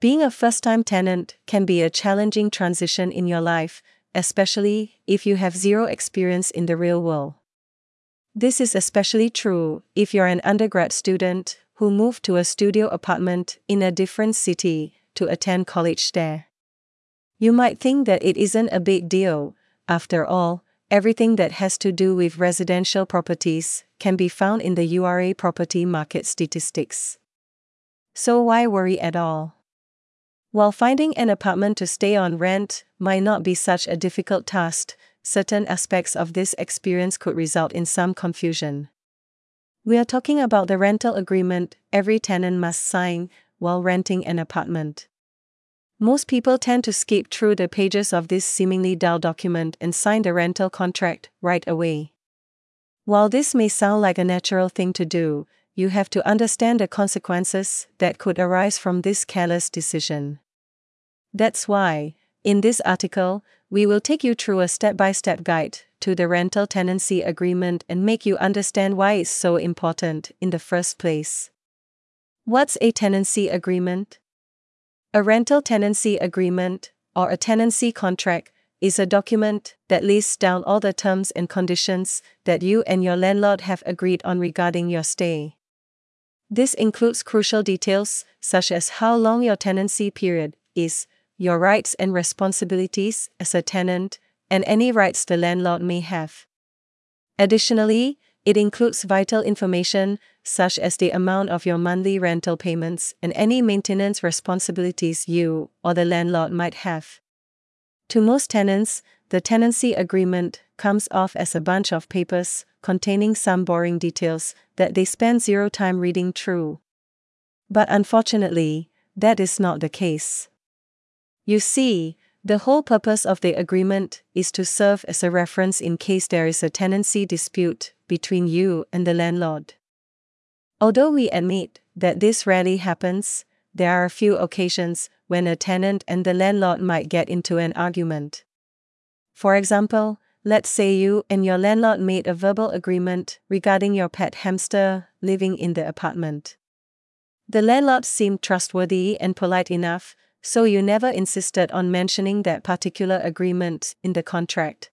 Being a first-time tenant can be a challenging transition in your life, especially if you have zero experience in the real world. This is especially true if you're an undergrad student who moved to a studio apartment in a different city to attend college there. You might think that it isn't a big deal. After all, everything that has to do with residential properties can be found in the URA property market statistics. So why worry at all? While finding an apartment to stay on rent might not be such a difficult task, certain aspects of this experience could result in some confusion. We are talking about the rental agreement every tenant must sign while renting an apartment. Most people tend to skip through the pages of this seemingly dull document and sign the rental contract right away. While this may sound like a natural thing to do, you have to understand the consequences that could arise from this careless decision. That's why, in this article, we will take you through a step-by-step guide to the rental tenancy agreement and make you understand why it's so important in the first place. What's a tenancy agreement? A rental tenancy agreement, or a tenancy contract, is a document that lists down all the terms and conditions that you and your landlord have agreed on regarding your stay. This includes crucial details such as how long your tenancy period is, your rights and responsibilities as a tenant, and any rights the landlord may have. Additionally, it includes vital information such as the amount of your monthly rental payments and any maintenance responsibilities you or the landlord might have. To most tenants, the tenancy agreement comes off as a bunch of papers containing some boring details that they spend zero time reading through. But unfortunately, that is not the case. You see, the whole purpose of the agreement is to serve as a reference in case there is a tenancy dispute between you and the landlord. Although we admit that this rarely happens, there are a few occasions when a tenant and the landlord might get into an argument. For example, let's say you and your landlord made a verbal agreement regarding your pet hamster living in the apartment. The landlord seemed trustworthy and polite enough, so you never insisted on mentioning that particular agreement in the contract.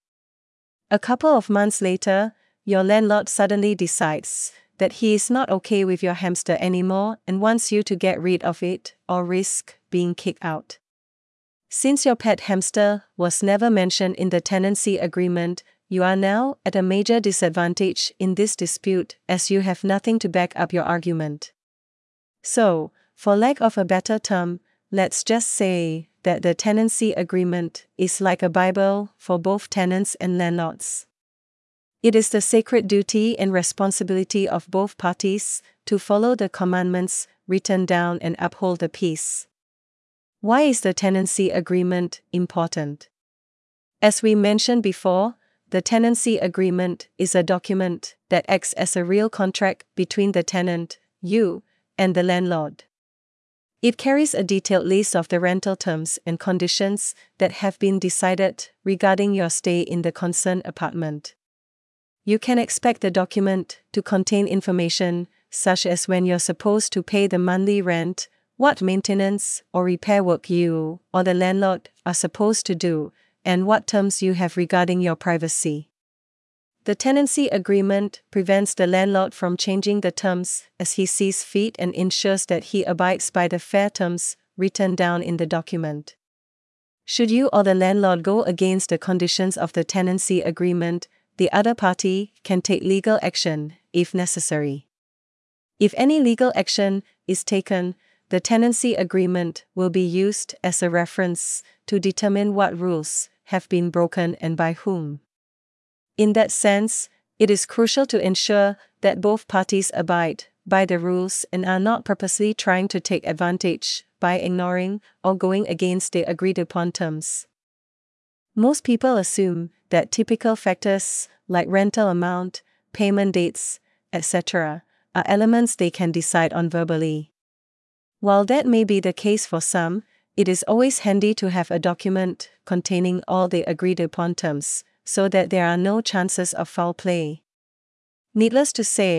A couple of months later, your landlord suddenly decides that he is not okay with your hamster anymore and wants you to get rid of it or risk being kicked out. Since your pet hamster was never mentioned in the tenancy agreement, you are now at a major disadvantage in this dispute as you have nothing to back up your argument. So, for lack of a better term, let's just say that the tenancy agreement is like a Bible for both tenants and landlords. It is the sacred duty and responsibility of both parties to follow the commandments written down and uphold the peace. Why is the tenancy agreement important? As we mentioned before, the tenancy agreement is a document that acts as a real contract between the tenant, you, and the landlord. It carries a detailed list of the rental terms and conditions that have been decided regarding your stay in the concerned apartment. You can expect the document to contain information such as when you're supposed to pay the monthly rent, what maintenance or repair work you or the landlord are supposed to do, and what terms you have regarding your privacy. The tenancy agreement prevents the landlord from changing the terms as he sees fit and ensures that he abides by the fair terms written down in the document. Should you or the landlord go against the conditions of the tenancy agreement, the other party can take legal action if necessary. If any legal action is taken, the tenancy agreement will be used as a reference to determine what rules have been broken and by whom. In that sense, it is crucial to ensure that both parties abide by the rules and are not purposely trying to take advantage by ignoring or going against the agreed-upon terms. Most people assume that typical factors like rental amount, payment dates, etc., are elements they can decide on verbally. While that may be the case for some, it is always handy to have a document containing all the agreed-upon terms, so that there are no chances of foul play. Needless to say,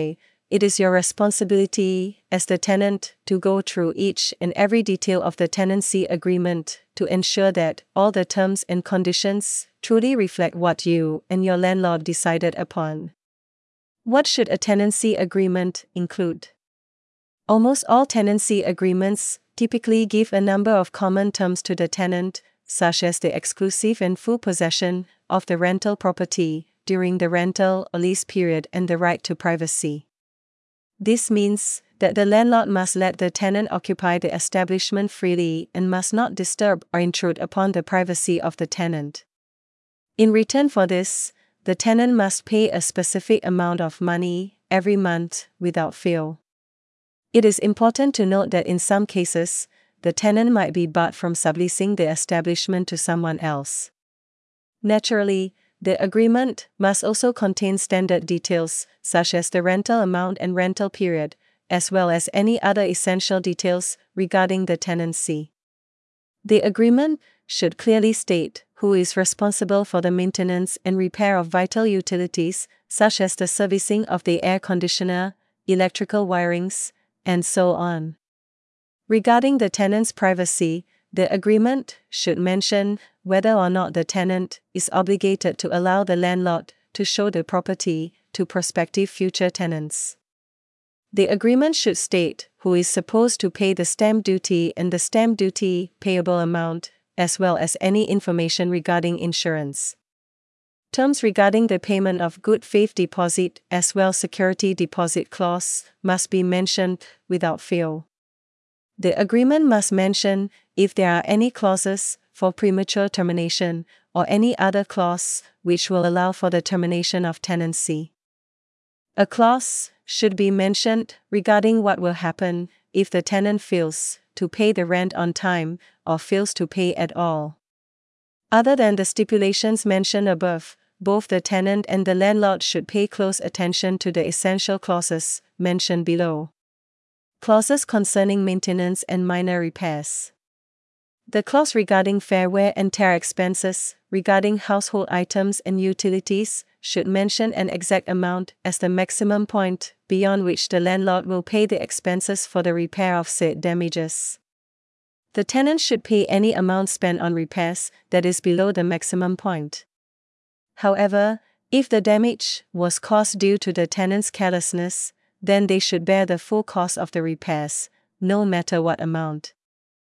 it is your responsibility, as the tenant, to go through each and every detail of the tenancy agreement to ensure that all the terms and conditions truly reflect what you and your landlord decided upon. What should a tenancy agreement include? Almost all tenancy agreements typically give a number of common terms to the tenant, such as the exclusive and full possession of the rental property during the rental or lease period and the right to privacy. This means that the landlord must let the tenant occupy the establishment freely and must not disturb or intrude upon the privacy of the tenant. In return for this, the tenant must pay a specific amount of money every month without fail. It is important to note that in some cases, the tenant might be barred from subleasing the establishment to someone else. Naturally, the agreement must also contain standard details, such as the rental amount and rental period, as well as any other essential details regarding the tenancy. The agreement should clearly state who is responsible for the maintenance and repair of vital utilities, such as the servicing of the air conditioner, electrical wirings, and so on. Regarding the tenant's privacy, the agreement should mention whether or not the tenant is obligated to allow the landlord to show the property to prospective future tenants. The agreement should state who is supposed to pay the stamp duty and the stamp duty payable amount, as well as any information regarding insurance. Terms regarding the payment of good faith deposit as well security deposit clause must be mentioned without fail. The agreement must mention if there are any clauses for premature termination or any other clause which will allow for the termination of tenancy. A clause should be mentioned regarding what will happen if the tenant fails to pay the rent on time or fails to pay at all. Other than the stipulations mentioned above, both the tenant and the landlord should pay close attention to the essential clauses mentioned below. Clauses concerning maintenance and minor repairs. The clause regarding fair wear and tear expenses, regarding household items and utilities, should mention an exact amount as the maximum point beyond which the landlord will pay the expenses for the repair of said damages. The tenant should pay any amount spent on repairs that is below the maximum point. However, if the damage was caused due to the tenant's carelessness, then they should bear the full cost of the repairs, no matter what amount.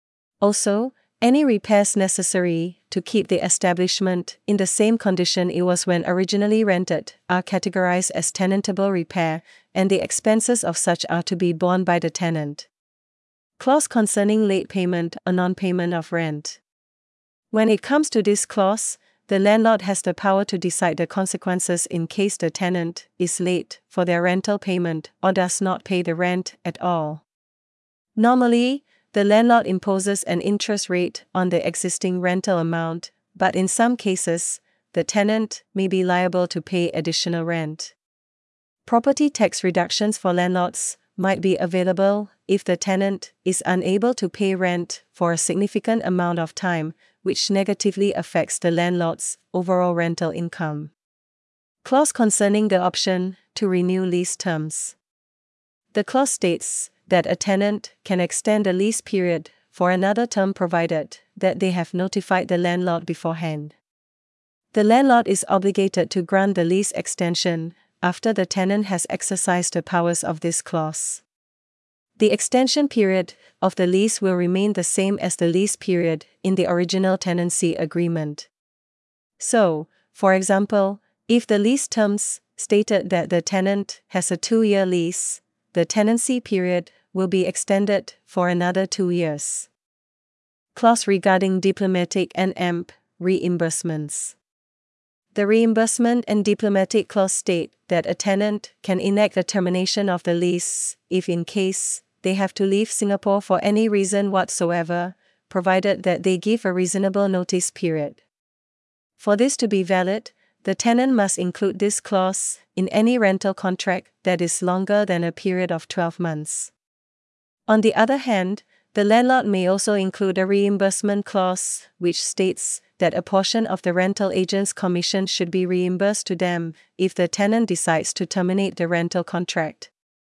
Also, any repairs necessary to keep the establishment in the same condition it was when originally rented are categorized as tenantable repair, and the expenses of such are to be borne by the tenant. Clause concerning late payment or non-payment of rent. When it comes to this clause, the landlord has the power to decide the consequences in case the tenant is late for their rental payment or does not pay the rent at all. Normally, the landlord imposes an interest rate on the existing rental amount, but in some cases, the tenant may be liable to pay additional rent. Property tax reductions for landlords might be available if the tenant is unable to pay rent for a significant amount of time, which negatively affects the landlord's overall rental income. Clause concerning the option to renew lease terms. The clause states that a tenant can extend the lease period for another term provided that they have notified the landlord beforehand. The landlord is obligated to grant the lease extension after the tenant has exercised the powers of this clause. The extension period of the lease will remain the same as the lease period in the original tenancy agreement. So, for example, if the lease terms stated that the tenant has a 2-year lease, the tenancy period will be extended for another 2 years. Clause regarding diplomatic and EMP reimbursements. The reimbursement and diplomatic clause state that a tenant can enact a termination of the lease if in case they have to leave Singapore for any reason whatsoever, provided that they give a reasonable notice period. For this to be valid, the tenant must include this clause in any rental contract that is longer than a period of 12 months. On the other hand, the landlord may also include a reimbursement clause which states that a portion of the rental agent's commission should be reimbursed to them if the tenant decides to terminate the rental contract.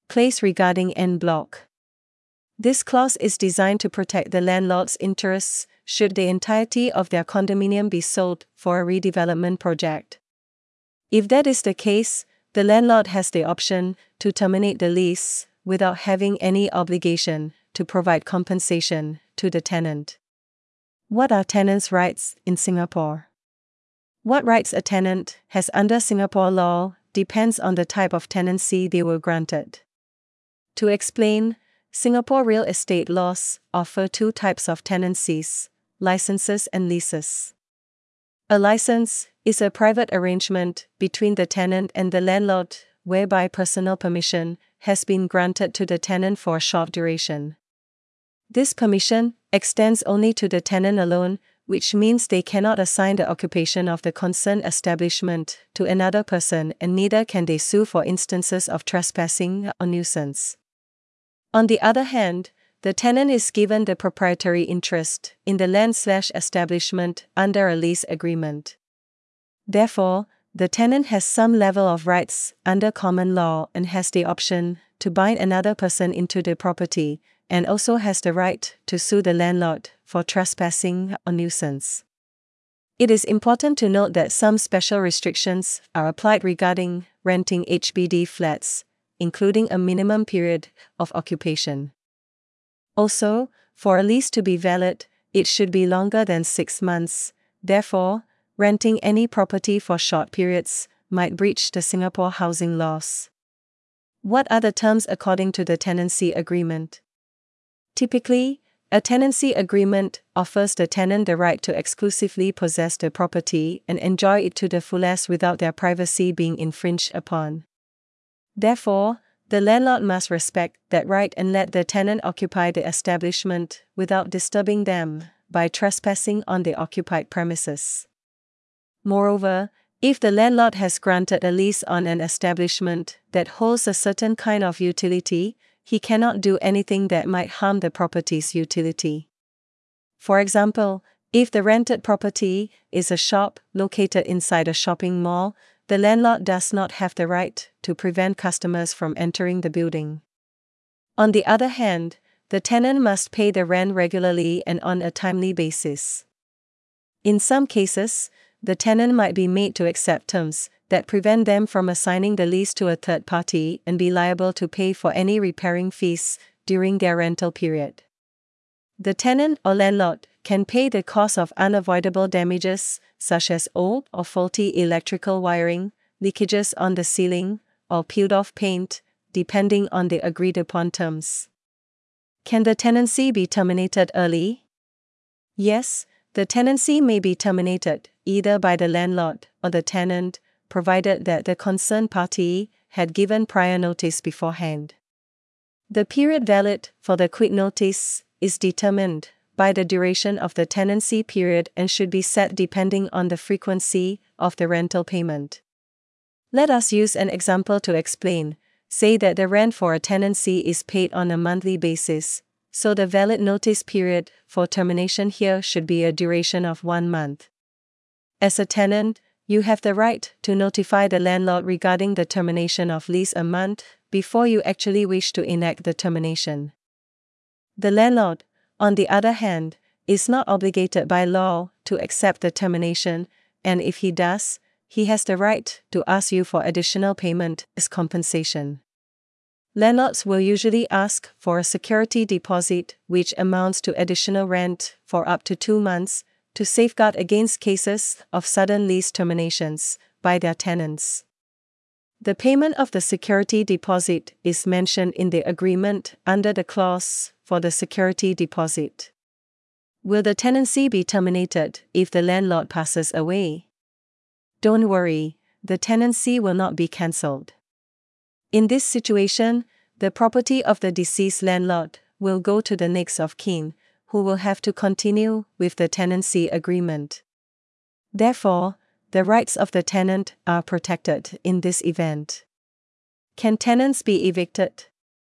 Place regarding en bloc. This clause is designed to protect the landlord's interests should the entirety of their condominium be sold for a redevelopment project. If that is the case, the landlord has the option to terminate the lease without having any obligation to provide compensation to the tenant. What are tenants' rights in Singapore? What rights a tenant has under Singapore law depends on the type of tenancy they were granted. To explain, Singapore real estate laws offer two types of tenancies: licenses and leases. A license is a private arrangement between the tenant and the landlord, whereby personal permission has been granted to the tenant for a short duration. This permission extends only to the tenant alone, which means they cannot assign the occupation of the concerned establishment to another person, and neither can they sue for instances of trespassing or nuisance. On the other hand, the tenant is given the proprietary interest in the land/establishment under a lease agreement. Therefore, the tenant has some level of rights under common law and has the option to bind another person into the property, and also has the right to sue the landlord for trespassing or nuisance. It is important to note that some special restrictions are applied regarding renting HBD flats, including a minimum period of occupation. Also, for a lease to be valid, it should be longer than 6 months. Therefore, renting any property for short periods might breach the Singapore housing laws. What are the terms according to the tenancy agreement? Typically, a tenancy agreement offers the tenant the right to exclusively possess the property and enjoy it to the fullest without their privacy being infringed upon. Therefore, the landlord must respect that right and let the tenant occupy the establishment without disturbing them by trespassing on the occupied premises. Moreover, if the landlord has granted a lease on an establishment that holds a certain kind of utility, he cannot do anything that might harm the property's utility. For example, if the rented property is a shop located inside a shopping mall, the landlord does not have the right to prevent customers from entering the building. On the other hand, the tenant must pay the rent regularly and on a timely basis. In some cases, the tenant might be made to accept terms that prevent them from assigning the lease to a third party and be liable to pay for any repairing fees during their rental period. The tenant or landlord can pay the cost of unavoidable damages, such as old or faulty electrical wiring, leakages on the ceiling, or peeled-off paint, depending on the agreed-upon terms. Can the tenancy be terminated early? Yes, the tenancy may be terminated either by the landlord or the tenant, provided that the concerned party had given prior notice beforehand. The period valid for the quit notice is determined by the duration of the tenancy period and should be set depending on the frequency of the rental payment. Let us use an example to explain. Say that the rent for a tenancy is paid on a monthly basis, so the valid notice period for termination here should be a duration of 1 month. As a tenant, you have the right to notify the landlord regarding the termination of lease a month before you actually wish to enact the termination. The landlord, on the other hand, is not obligated by law to accept the termination, and if he does, he has the right to ask you for additional payment as compensation. Landlords will usually ask for a security deposit, which amounts to additional rent for up to 2 months, to safeguard against cases of sudden lease terminations by their tenants. The payment of the security deposit is mentioned in the agreement under the clause for the security deposit. Will the tenancy be terminated if the landlord passes away? Don't worry, the tenancy will not be cancelled. In this situation, the property of the deceased landlord will go to the next of kin, who will have to continue with the tenancy agreement. Therefore, the rights of the tenant are protected in this event. Can tenants be evicted?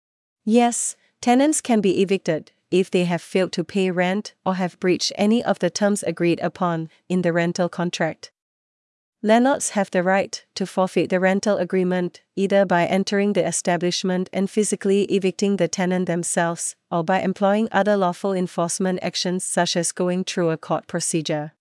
Yes, tenants can be evicted if they have failed to pay rent or have breached any of the terms agreed upon in the rental contract. Landlords have the right to forfeit the rental agreement, either by entering the establishment and physically evicting the tenant themselves, or by employing other lawful enforcement actions such as going through a court procedure.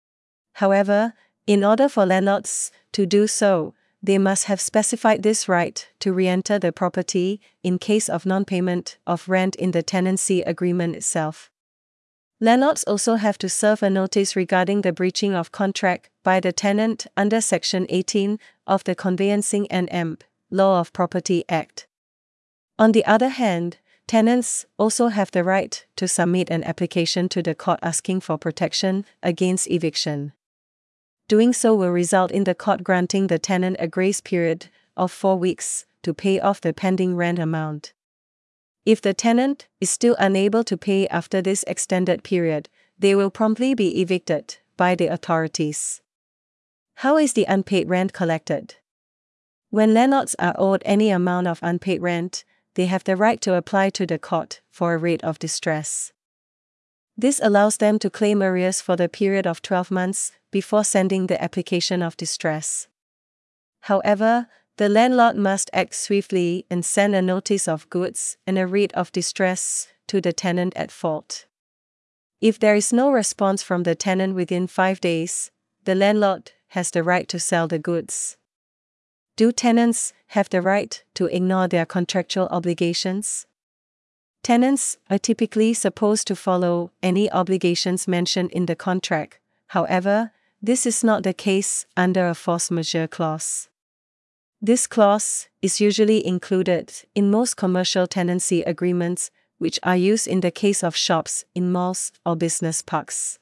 However, in order for landlords to do so, they must have specified this right to re-enter the property in case of non-payment of rent in the tenancy agreement itself. Landlords also have to serve a notice regarding the breaching of contract by the tenant under Section 18 of the Conveyancing and Law of Property Act. On the other hand, tenants also have the right to submit an application to the court asking for protection against eviction. Doing so will result in the court granting the tenant a grace period of 4 weeks to pay off the pending rent amount. If the tenant is still unable to pay after this extended period, they will promptly be evicted by the authorities. How is the unpaid rent collected? When landlords are owed any amount of unpaid rent, they have the right to apply to the court for a writ of distress. This allows them to claim arrears for the period of 12 months before sending the application of distress. However, the landlord must act swiftly and send a notice of goods and a writ of distress to the tenant at fault. If there is no response from the tenant within 5 days, the landlord has the right to sell the goods. Do tenants have the right to ignore their contractual obligations? Tenants are typically supposed to follow any obligations mentioned in the contract. However, this is not the case under a force majeure clause. This clause is usually included in most commercial tenancy agreements, which are used in the case of shops in malls or business parks.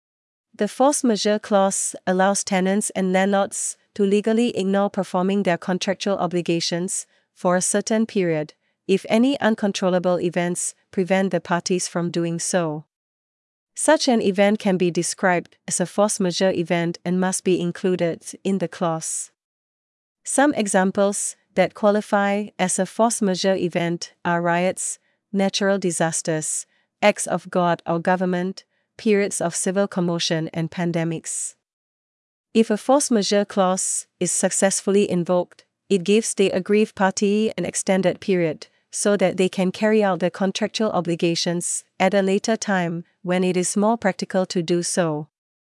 The force majeure clause allows tenants and landlords to legally ignore performing their contractual obligations for a certain period, if any uncontrollable events prevent the parties from doing so. Such an event can be described as a force majeure event and must be included in the clause. Some examples that qualify as a force majeure event are riots, natural disasters, acts of God or government, periods of civil commotion, and pandemics. If a force majeure clause is successfully invoked, it gives the aggrieved party an extended period so that they can carry out their contractual obligations at a later time when it is more practical to do so.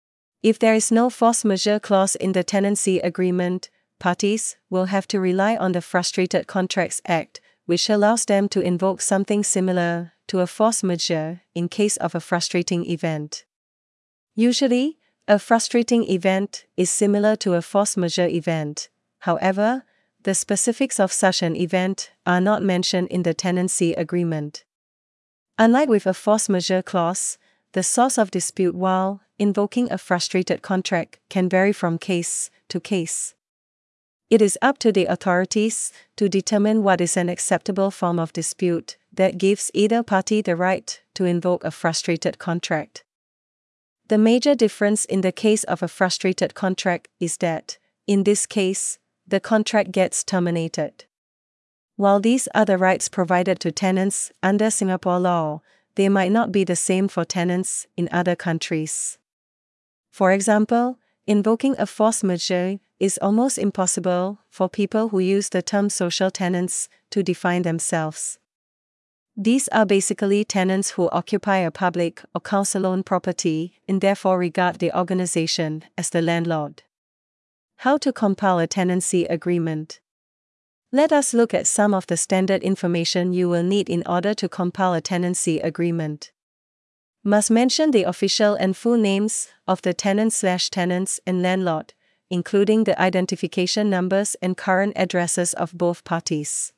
If there is no force majeure clause in the tenancy agreement, parties will have to rely on the Frustrated Contracts Act, which allows them to invoke something similar to a force majeure in case of a frustrating event. Usually, a frustrating event is similar to a force majeure event. However, the specifics of such an event are not mentioned in the tenancy agreement. Unlike with a force majeure clause, the source of dispute while invoking a frustrated contract can vary from case to case. It is up to the authorities to determine what is an acceptable form of dispute that gives either party the right to invoke a frustrated contract. The major difference in the case of a frustrated contract is that, in this case, the contract gets terminated. While these are the rights provided to tenants under Singapore law, they might not be the same for tenants in other countries. For example, invoking a force majeure is almost impossible for people who use the term social tenants to define themselves. These are basically tenants who occupy a public or council-owned property and therefore regard the organization as the landlord. How to compile a tenancy agreement? Let us look at some of the standard information you will need in order to compile a tenancy agreement. Must mention the official and full names of the tenant/tenants and landlord, including the identification numbers and current addresses of both parties.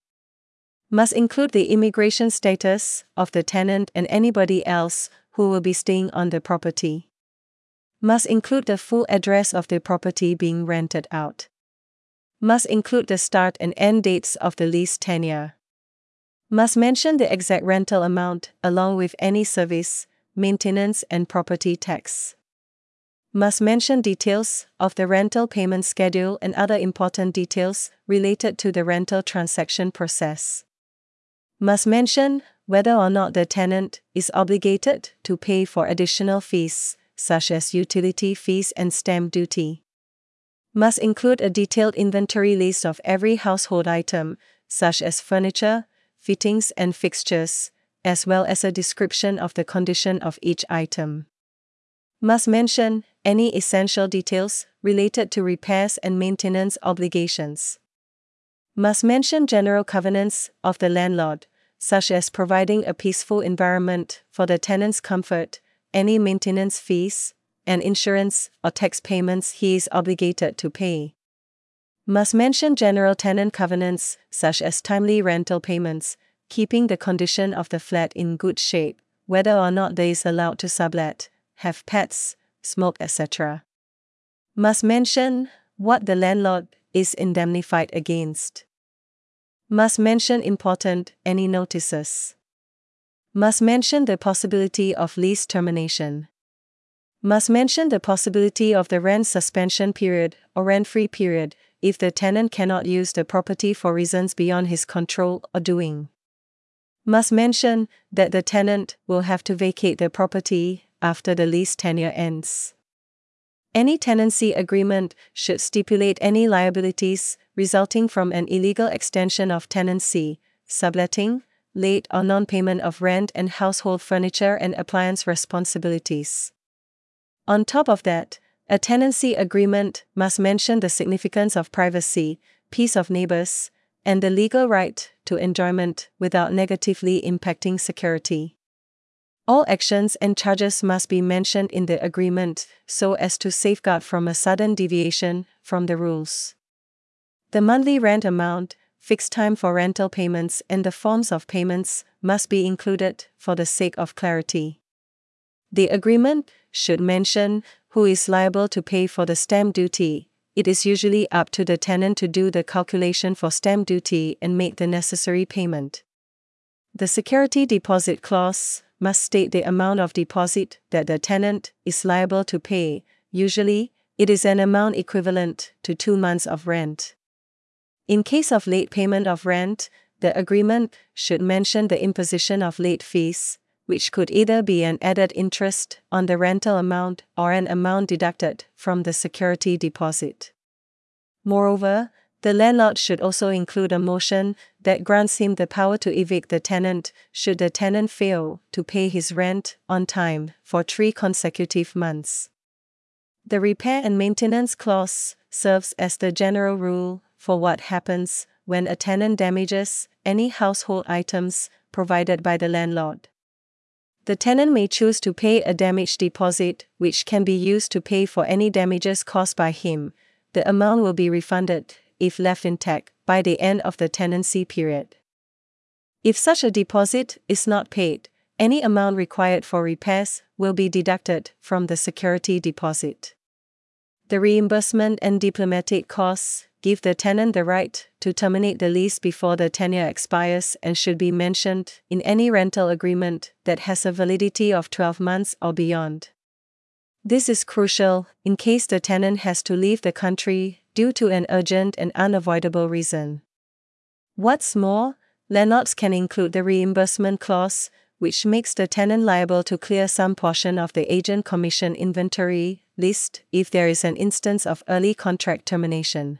Must include the immigration status of the tenant and anybody else who will be staying on the property. Must include the full address of the property being rented out. Must include the start and end dates of the lease tenure. Must mention the exact rental amount along with any service, maintenance and property tax. Must mention details of the rental payment schedule and other important details related to the rental transaction process. Must mention whether or not the tenant is obligated to pay for additional fees, such as utility fees and stamp duty. Must include a detailed inventory list of every household item, such as furniture, fittings and fixtures, as well as a description of the condition of each item. Must mention any essential details related to repairs and maintenance obligations. Must mention general covenants of the landlord, such as providing a peaceful environment for the tenant's comfort, any maintenance fees, and insurance or tax payments he is obligated to pay. Must mention general tenant covenants, such as timely rental payments, keeping the condition of the flat in good shape, whether or not they is allowed to sublet, have pets, smoke, etc. Must mention what the landlord is indemnified against. Must mention important any notices. Must mention the possibility of lease termination. Must mention the possibility of the rent suspension period or rent-free period if the tenant cannot use the property for reasons beyond his control or doing. Must mention that the tenant will have to vacate the property after the lease tenure ends. Any tenancy agreement should stipulate any liabilities resulting from an illegal extension of tenancy, subletting, late or non-payment of rent, and household furniture and appliance responsibilities. On top of that, a tenancy agreement must mention the significance of privacy, peace of neighbors, and the legal right to enjoyment without negatively impacting security. All actions and charges must be mentioned in the agreement so as to safeguard from a sudden deviation from the rules. The monthly rent amount, fixed time for rental payments, and the forms of payments must be included for the sake of clarity. The agreement should mention who is liable to pay for the stamp duty. It is usually up to the tenant to do the calculation for stamp duty and make the necessary payment. The security deposit clause must state the amount of deposit that the tenant is liable to pay. Usually, it is an amount equivalent to 2 months of rent. In case of late payment of rent, the agreement should mention the imposition of late fees, which could either be an added interest on the rental amount or an amount deducted from the security deposit. Moreover, the landlord should also include a motion that grants him the power to evict the tenant should the tenant fail to pay his rent on time for 3 consecutive months. The repair and maintenance clause serves as the general rule for what happens when a tenant damages any household items provided by the landlord. The tenant may choose to pay a damage deposit, which can be used to pay for any damages caused by him. The amount will be refunded, if left intact, by the end of the tenancy period. If such a deposit is not paid, any amount required for repairs will be deducted from the security deposit. The reimbursement and diplomatic costs give the tenant the right to terminate the lease before the tenure expires and should be mentioned in any rental agreement that has a validity of 12 months or beyond. This is crucial in case the tenant has to leave the country due to an urgent and unavoidable reason. What's more, landlords can include the reimbursement clause, which makes the tenant liable to clear some portion of the agent commission inventory list if there is an instance of early contract termination.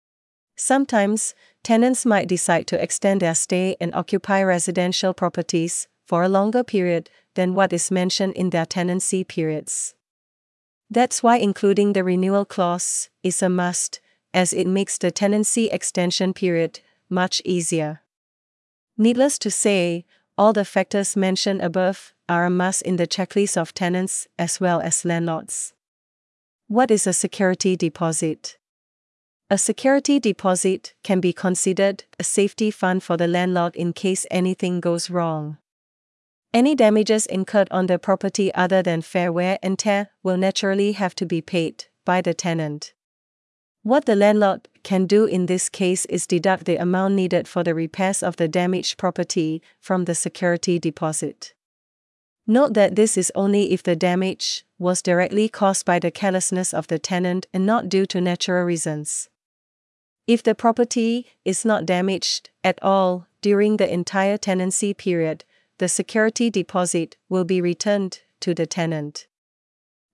Sometimes, tenants might decide to extend their stay and occupy residential properties for a longer period than what is mentioned in their tenancy periods. That's why including the renewal clause is a must, as it makes the tenancy extension period much easier. Needless to say, all the factors mentioned above are a must in the checklist of tenants as well as landlords. What is a security deposit? A security deposit can be considered a safety fund for the landlord in case anything goes wrong. Any damages incurred on the property other than fair wear and tear will naturally have to be paid by the tenant. What the landlord can do in this case is deduct the amount needed for the repairs of the damaged property from the security deposit. Note that this is only if the damage was directly caused by the carelessness of the tenant and not due to natural reasons. If the property is not damaged at all during the entire tenancy period, the security deposit will be returned to the tenant.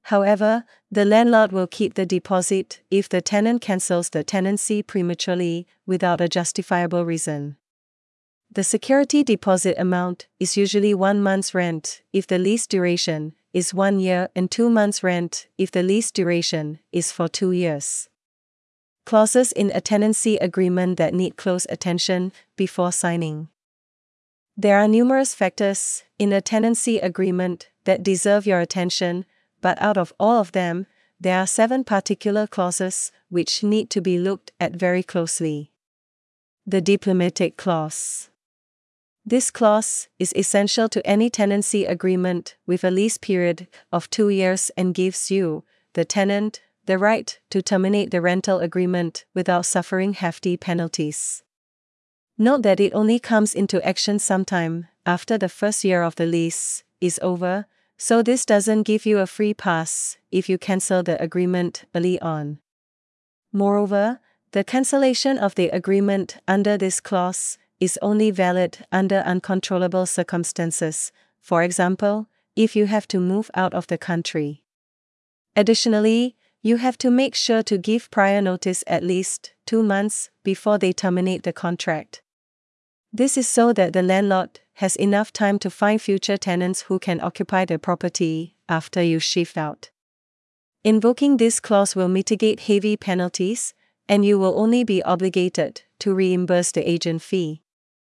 However, the landlord will keep the deposit if the tenant cancels the tenancy prematurely without a justifiable reason. The security deposit amount is usually 1 month's rent if the lease duration is 1 year and 2 months' rent if the lease duration is for 2 years. Clauses in a tenancy agreement that need close attention before signing. There are numerous factors in a tenancy agreement that deserve your attention, but out of all of them, there are 7 particular clauses which need to be looked at very closely. The diplomatic clause. This clause is essential to any tenancy agreement with a lease period of 2 years and gives you, the tenant, the right to terminate the rental agreement without suffering hefty penalties. Note that it only comes into action sometime after the first year of the lease is over, so this doesn't give you a free pass if you cancel the agreement early on. Moreover, the cancellation of the agreement under this clause is only valid under uncontrollable circumstances, for example, if you have to move out of the country. Additionally, you have to make sure to give prior notice at least 2 months before they terminate the contract. This is so that the landlord has enough time to find future tenants who can occupy the property after you shift out. Invoking this clause will mitigate heavy penalties, and you will only be obligated to reimburse the agent fee.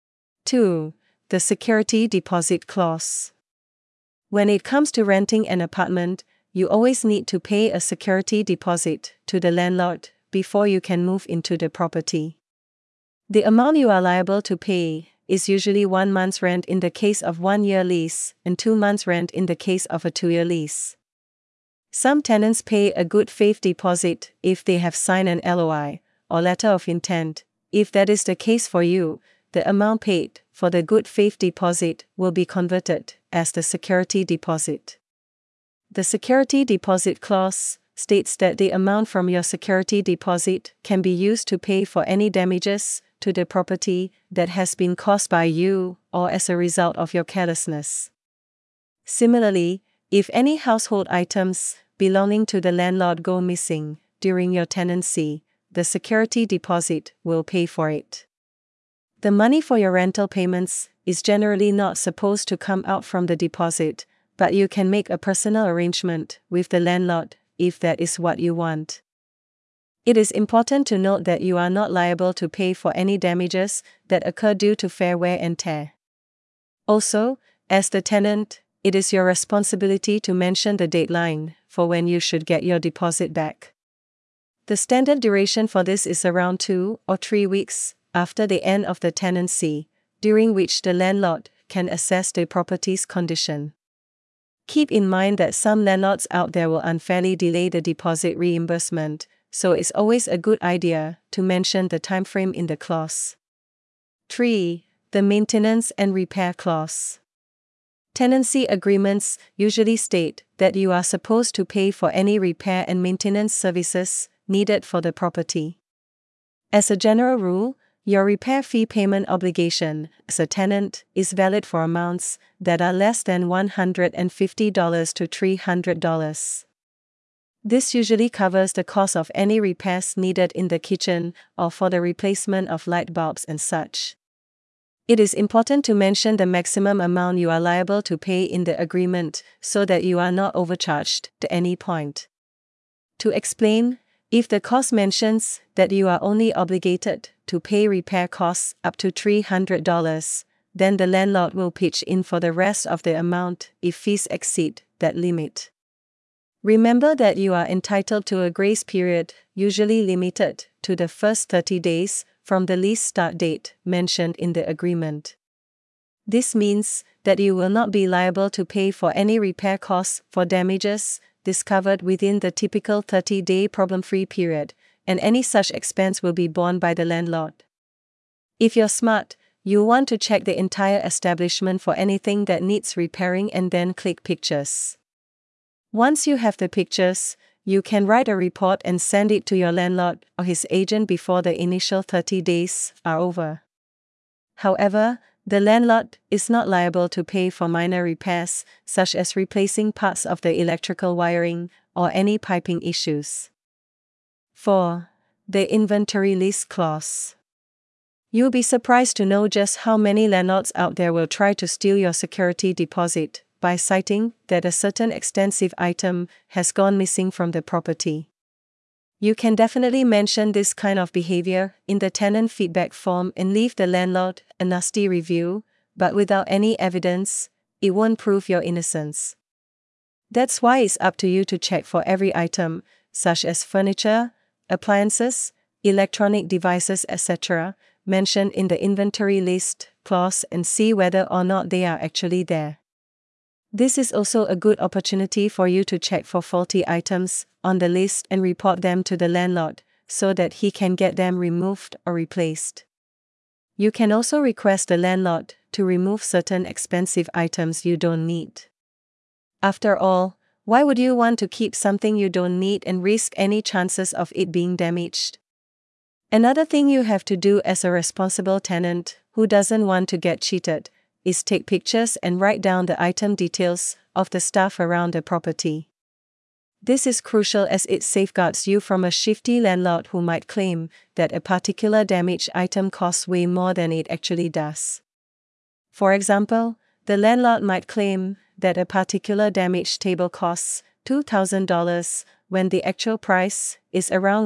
2. The security deposit clause. When it comes to renting an apartment, you always need to pay a security deposit to the landlord before you can move into the property. The amount you are liable to pay is usually 1 month's rent in the case of 1-year lease and 2 months' rent in the case of a 2-year lease. Some tenants pay a good faith deposit if they have signed an LOI, or letter of intent. If that is the case for you, the amount paid for the good faith deposit will be converted as the security deposit. The security deposit clause states that the amount from your security deposit can be used to pay for any damages to the property that has been caused by you or as a result of your carelessness. Similarly, if any household items belonging to the landlord go missing during your tenancy, the security deposit will pay for it. The money for your rental payments is generally not supposed to come out from the deposit, but you can make a personal arrangement with the landlord if that is what you want. It is important to note that you are not liable to pay for any damages that occur due to fair wear and tear. Also, as the tenant, it is your responsibility to mention the deadline for when you should get your deposit back. The standard duration for this is around 2 or 3 weeks after the end of the tenancy, during which the landlord can assess the property's condition. Keep in mind that some landlords out there will unfairly delay the deposit reimbursement, so it's always a good idea to mention the timeframe in the clause. 3. The maintenance and repair clause. Tenancy agreements usually state that you are supposed to pay for any repair and maintenance services needed for the property. As a general rule, your repair fee payment obligation as a tenant is valid for amounts that are less than $150 to $300. This usually covers the cost of any repairs needed in the kitchen or for the replacement of light bulbs and such. It is important to mention the maximum amount you are liable to pay in the agreement so that you are not overcharged at any point. To explain, if the clause mentions that you are only obligated to pay repair costs up to $300, then the landlord will pitch in for the rest of the amount if fees exceed that limit. Remember that you are entitled to a grace period, usually limited to the first 30 days from the lease start date mentioned in the agreement. This means that you will not be liable to pay for any repair costs for damages discovered within the typical 30-day problem-free period, and any such expense will be borne by the landlord. If you're smart, you'll want to check the entire establishment for anything that needs repairing and then click pictures. Once you have the pictures, you can write a report and send it to your landlord or his agent before the initial 30 days are over. However, the landlord is not liable to pay for minor repairs, such as replacing parts of the electrical wiring or any piping issues. 4. The inventory list clause. You'll be surprised to know just how many landlords out there will try to steal your security deposit by citing that a certain expensive item has gone missing from the property. You can definitely mention this kind of behavior in the tenant feedback form and leave the landlord a nasty review, but without any evidence, it won't prove your innocence. That's why it's up to you to check for every item, such as furniture, appliances, electronic devices, etc., mentioned in the inventory list clause and see whether or not they are actually there. This is also a good opportunity for you to check for faulty items on the list and report them to the landlord, so that he can get them removed or replaced. You can also request the landlord to remove certain expensive items you don't need. After all, why would you want to keep something you don't need and risk any chances of it being damaged? Another thing you have to do as a responsible tenant who doesn't want to get cheated is take pictures and write down the item details of the stuff around the property. This is crucial as it safeguards you from a shifty landlord who might claim that a particular damaged item costs way more than it actually does. For example, the landlord might claim that a particular damaged table costs $2,000 when the actual price is around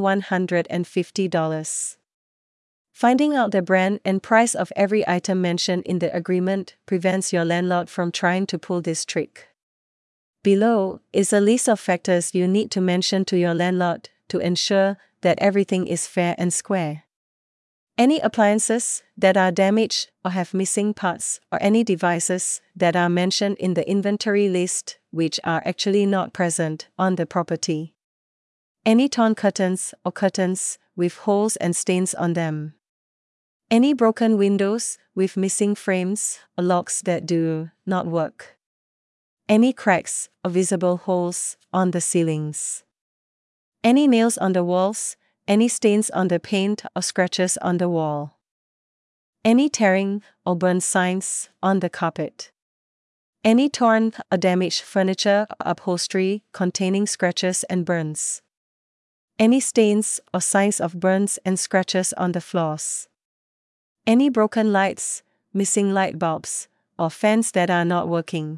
$150. Finding out the brand and price of every item mentioned in the agreement prevents your landlord from trying to pull this trick. Below is a list of factors you need to mention to your landlord to ensure that everything is fair and square. Any appliances that are damaged or have missing parts, or any devices that are mentioned in the inventory list which are actually not present on the property. Any torn curtains or curtains with holes and stains on them. Any broken windows with missing frames or locks that do not work. Any cracks or visible holes on the ceilings. Any nails on the walls, any stains on the paint or scratches on the wall. Any tearing or burn signs on the carpet. Any torn or damaged furniture or upholstery containing scratches and burns. Any stains or signs of burns and scratches on the floors. Any broken lights, missing light bulbs, or fans that are not working.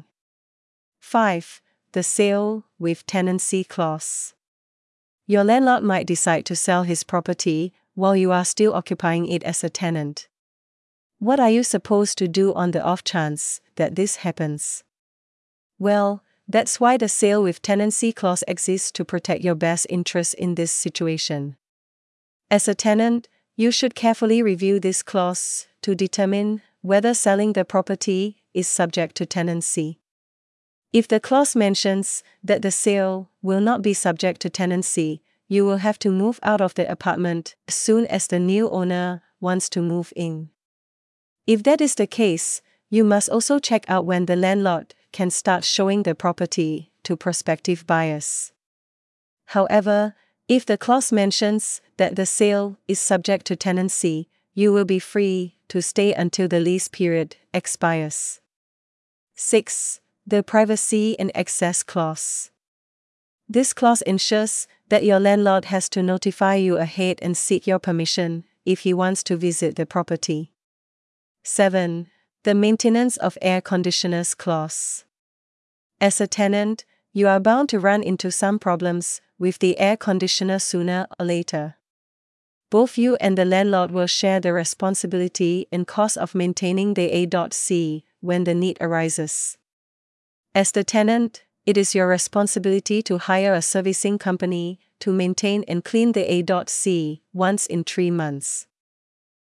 5. The sale with tenancy clause. Your landlord might decide to sell his property while you are still occupying it as a tenant. What are you supposed to do on the off chance that this happens? Well, that's why the sale with tenancy clause exists, to protect your best interests in this situation. As a tenant, you should carefully review this clause to determine whether selling the property is subject to tenancy. If the clause mentions that the sale will not be subject to tenancy, you will have to move out of the apartment as soon as the new owner wants to move in. If that is the case, you must also check out when the landlord can start showing the property to prospective buyers. However, if the clause mentions that the sale is subject to tenancy, you will be free to stay until the lease period expires. 6. The privacy and access clause. This clause ensures that your landlord has to notify you ahead and seek your permission if he wants to visit the property. 7. The maintenance of air conditioners clause. As a tenant, you are bound to run into some problems with the air conditioner sooner or later. Both you and the landlord will share the responsibility and cost of maintaining the AC when the need arises. As the tenant, it is your responsibility to hire a servicing company to maintain and clean the AC once in 3 months.